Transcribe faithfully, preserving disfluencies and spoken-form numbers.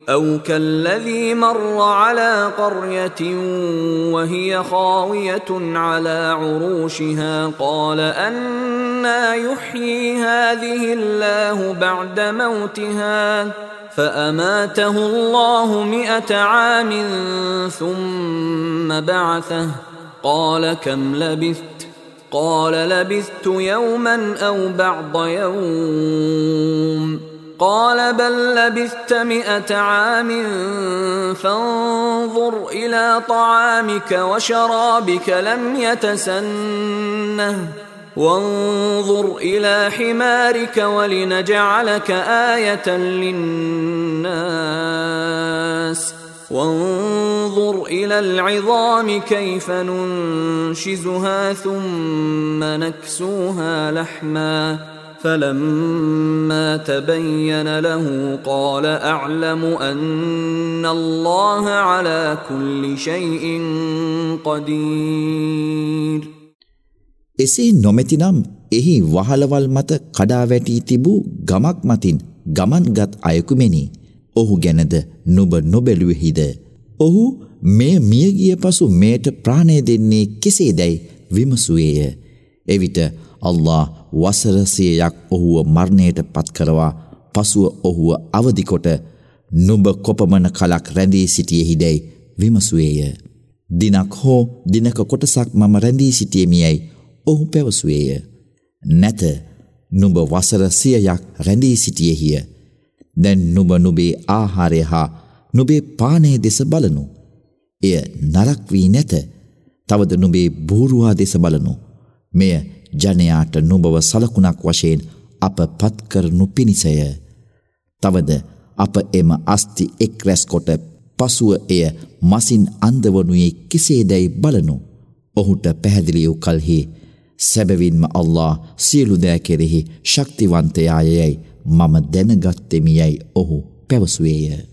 أو كالذي مر على قرية وهي خاوية على عروشها قال أنى يحيي هذه الله بعد موتها فأماته الله مئة عام ثم بعثه قال كم لبثت قال لبثت يوما أو بعض يوم قال بل لبثت مئة عام فانظر إلى طعامك وشرابك لم يتسنه وانظر إلى حمارك ولنجعلك آية للناس وانظر إلى العظام كيف ننشزها ثم نكسوها لحما فلما تبين له قال أعلم أن الله على كل شيء قدير. එසේ නොමැතිනම් එහි වහලවල් මත කඩා වැටී තිබූ ගමක් මතින් ගමන්ගත් අයෙකු මෙනි. ඔහු ගැනද නුඹ නොබැලුවෙහිද? ඔහු මෙය මියගිය පසු මෙයට ප්‍රාණය දෙන්නේ කෙසේදැයි විමසුවේය. එවිට අල්ලාහ් වසර සියයක් ඔහුව මරණයට පත් කරවා පසුව ඔහුව අවදි කොට නුඹ කොපමණ කලක් රැඳී සිටියෙහිදැයි විමසුවේය. දිනක් හෝ දිනක කොටසක් මම රැඳී සිටියෙමියයි ඔහු පැවසුවේය. නැත, නුඹ වසර සියයක් රැඳී සිටියෙහිය. දැන් නුඹ නුඹේ ආහාරය හා නුඹේ පානය දෙස බලනු. එය නරක් වී නැත. තවද නුඹේ බූරුවා දෙස බලනු. මෙය ජනයාට නුඹව සලකුණක් වශයෙන් අප පත් කරනු පිණිසය. තවද අප එම අස්ති එක් රැස් කොට පසුව එය මසින් අන්දවනුයේ කෙසේදැයි බලනු. ඔහුට පැහැදිලි වූ කල්හි සැබවින්ම අල්ලාහ් සියලු දෑ කෙරෙහි ශක්තිවන්තයායයි මම දැනගත්තෙමි යයි ඔහු පැවසුවේය.